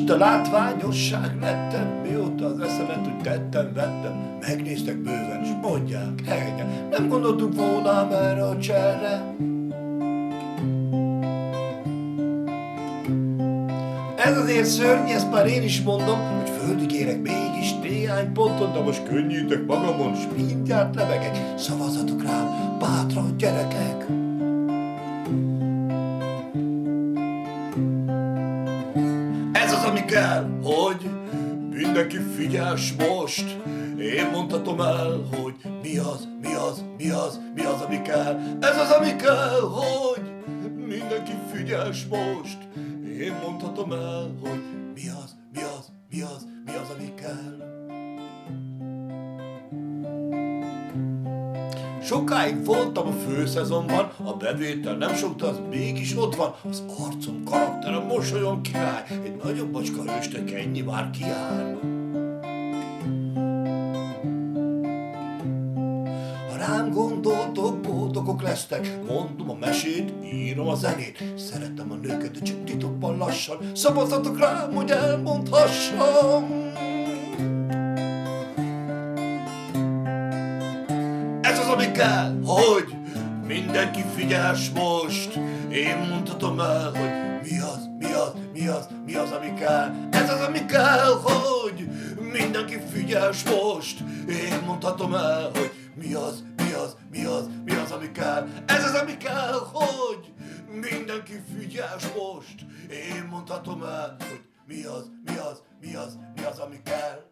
Tiszta látványosság lettem, mióta az eszemet úgy vettem. Megnéztek bőven, s mondják, engem. Nem gondoltuk volna erre a cserre. Ez azért szörny, ezt már én is mondom, hogy földig érek mégis néhány ponton, de most könnyítek magamon, s mindjárt lebegek. Szavazatok rám, bátran gyerekek! Ez az, ami kell, hogy mindenki figyelsz most. Én mondhatom el, hogy mi az, ami kell. Ez az, ami kell, hogy mindenki figyelsz most. Én mondhatom el, hogy mi az, ami kell. Sokáig voltam a főszezonban, a bevétel nem sok, de az mégis ott van. Az arcom, karakterem, mosolyom király, egy nagyobb bacska hőstek, ennyi már kiáll. Ha rám gondoltok, boldogok lesztek, mondom a mesét, írom a zenét. Szeretem a nőket, de csak titokban lassan, szavazatok rám, hogy elmondhassam. Ez az, ami kell, hogy mindenki figyelsz most. Én mondhatom el, hogy mi az, ami kell. Ez az, ami kell, hogy mindenki figyelsz most. Én mondhatom el, hogy mi az, ami kell. Ez az, ami kell, hogy mindenki figyelsz most. Én mondhatom el, hogy mi az, ami kell.